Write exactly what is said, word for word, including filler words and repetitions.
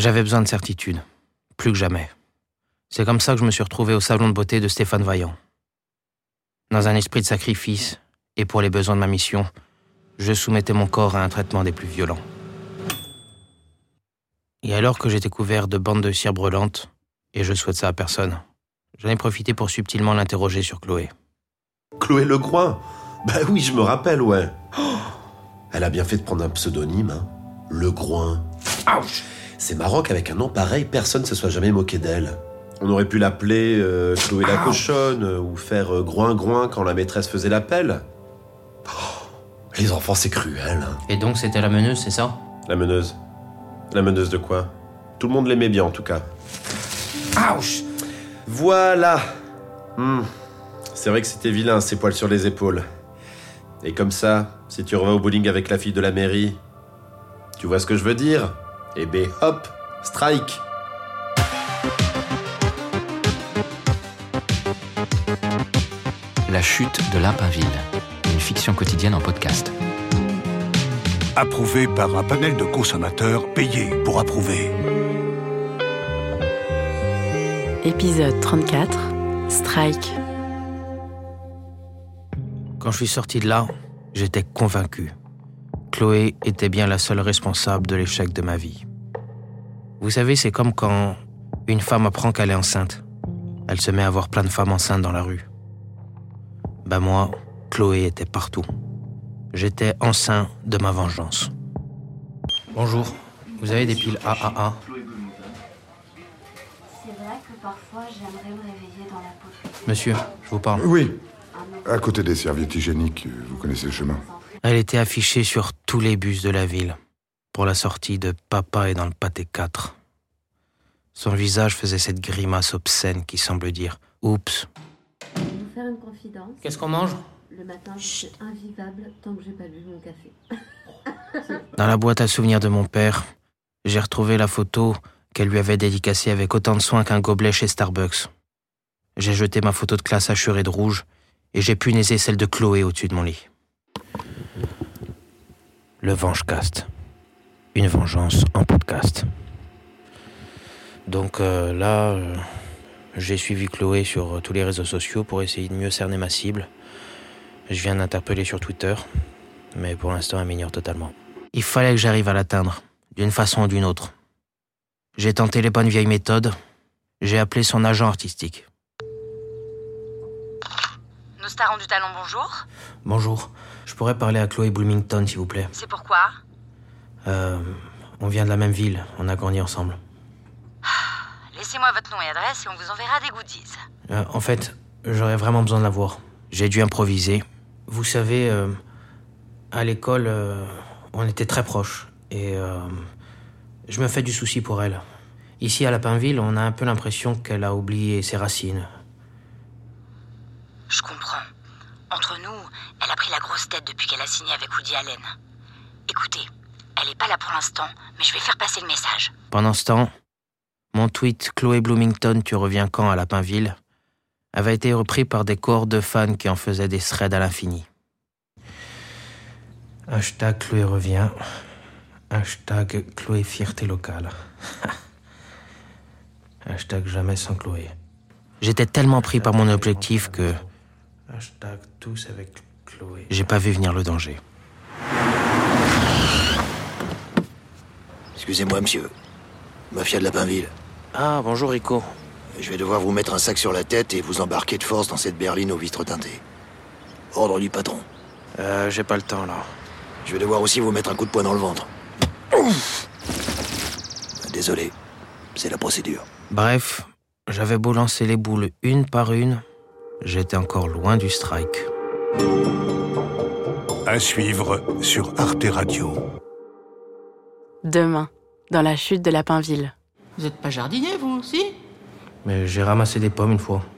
J'avais besoin de certitude, plus que jamais. C'est comme ça que je me suis retrouvé au salon de beauté de Stéphane Vaillant. Dans un esprit de sacrifice, et pour les besoins de ma mission, je soumettais mon corps à un traitement des plus violents. Et alors que j'étais couvert de bandes de cire brûlantes, et je souhaite ça à personne, j'en ai profité pour subtilement l'interroger sur Chloé. Chloé Legroin ? Bah oui, je me rappelle, ouais. Oh, elle a bien fait de prendre un pseudonyme, hein. Legroin. Ouch ! C'est marrant qu'avec un nom pareil, personne ne se soit jamais moqué d'elle. On aurait pu l'appeler euh, Chloé la cochonne, euh, ou faire euh, groin-groin quand la maîtresse faisait l'appel. Oh, les enfants, c'est cruel, hein. Et donc c'était la meneuse, c'est ça ? La meneuse. La meneuse de quoi ? Tout le monde l'aimait bien, en tout cas. Ouch ! Voilà. Hmm. C'est vrai que c'était vilain, ces poils sur les épaules. Et comme ça, si tu revins au bowling avec la fille de la mairie, tu vois ce que je veux dire ? Eh ben hop, strike. La chute de Lapinville, une fiction quotidienne en podcast. Approuvé par un panel de consommateurs payés pour approuver. Épisode trente-quatre, Strike. Quand je suis sorti de là, j'étais convaincu. Chloé était bien la seule responsable de l'échec de ma vie. Vous savez, c'est comme quand une femme apprend qu'elle est enceinte. Elle se met à voir plein de femmes enceintes dans la rue. Ben moi, Chloé était partout. J'étais enceint de ma vengeance. Bonjour, vous avez des piles A A A ? C'est vrai que parfois j'aimerais me réveiller dans la peau. Monsieur, je vous parle. Oui, à côté des serviettes hygiéniques, vous connaissez le chemin. Elle était affichée sur tous les bus de la ville, pour la sortie de Papa est dans le pâté quatre. Son visage faisait cette grimace obscène qui semble dire « Oups ». Je vais vous faire une confidence. Qu'est-ce qu'on mange ? Le matin, je suis invivable tant que j'ai pas bu mon café. Dans la boîte à souvenirs de mon père, j'ai retrouvé la photo qu'elle lui avait dédicacée avec autant de soin qu'un gobelet chez Starbucks. J'ai jeté ma photo de classe hachurée de rouge et j'ai punaiser celle de Chloé au-dessus de mon lit. Le Vengecast. Une vengeance en podcast. Donc euh, là, euh, j'ai suivi Chloé sur tous les réseaux sociaux pour essayer de mieux cerner ma cible. Je viens d'interpeller sur Twitter, mais pour l'instant, elle m'ignore totalement. Il fallait que j'arrive à l'atteindre, d'une façon ou d'une autre. J'ai tenté les bonnes vieilles méthodes. J'ai appelé son agent artistique. Nostaron du Talon, bonjour. Bonjour. Je pourrais parler à Chloé Bloomington, s'il vous plaît. C'est pourquoi ? Euh, on vient de la même ville, on a grandi ensemble. Laissez-moi votre nom et adresse et on vous enverra des goodies. Euh, en fait, j'aurais vraiment besoin de la voir. J'ai dû improviser. Vous savez, euh, à l'école, euh, on était très proches. Et euh, je me fais du souci pour elle. Ici, à Lapinville, on a un peu l'impression qu'elle a oublié ses racines. Je comprends. Entre nous, elle a pris la grosse tête depuis qu'elle a signé avec Woody Allen. Écoutez, elle n'est pas là pour l'instant, mais je vais faire passer le message. Pendant ce temps, mon tweet « Chloé Bloomington, tu reviens quand à Lapinville ?» avait été repris par des cohortes de fans qui en faisaient des threads à l'infini. Hashtag Chloé revient. Hashtag Chloé fierté locale. Hashtag jamais sans Chloé. J'étais tellement pris par mon objectif que... Hashtag tous avec Chloé. J'ai pas vu venir le danger. Excusez-moi, monsieur. Mafia de Lapinville. Ah, bonjour Rico. Je vais devoir vous mettre un sac sur la tête et vous embarquer de force dans cette berline aux vitres teintées. Ordre du patron. Euh, j'ai pas le temps, là. Je vais devoir aussi vous mettre un coup de poing dans le ventre. Ouf. Désolé, c'est la procédure. Bref, j'avais beau lancer les boules une par une, j'étais encore loin du strike. À suivre sur Arte Radio. Demain, dans la chute de Lapinville. Vous êtes pas jardinier, vous aussi ? Mais j'ai ramassé des pommes une fois.